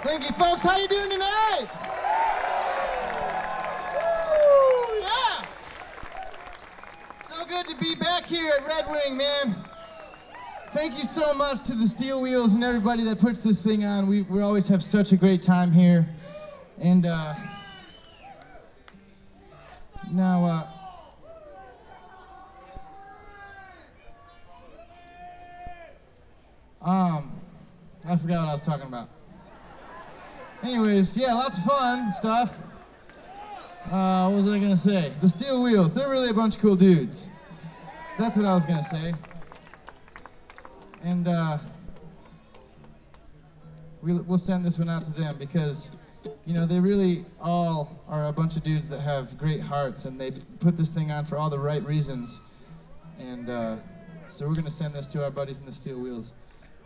Thank you, folks. How you doing tonight? Woo, yeah. So good to be back here at Red Wing, man. Thank you so much to the Steel Wheels and everybody that puts this thing on. We always have such a great time here. And now, I forgot what I was talking about. Anyways, yeah, lots of fun stuff. What was I gonna say? The Steel Wheels, they're really a bunch of cool dudes. That's what I was gonna say. And we'll send this one out to them because, you know, they really all are a bunch of dudes that have great hearts, and they put this thing on for all the right reasons. And so we're gonna send this to our buddies in the Steel Wheels.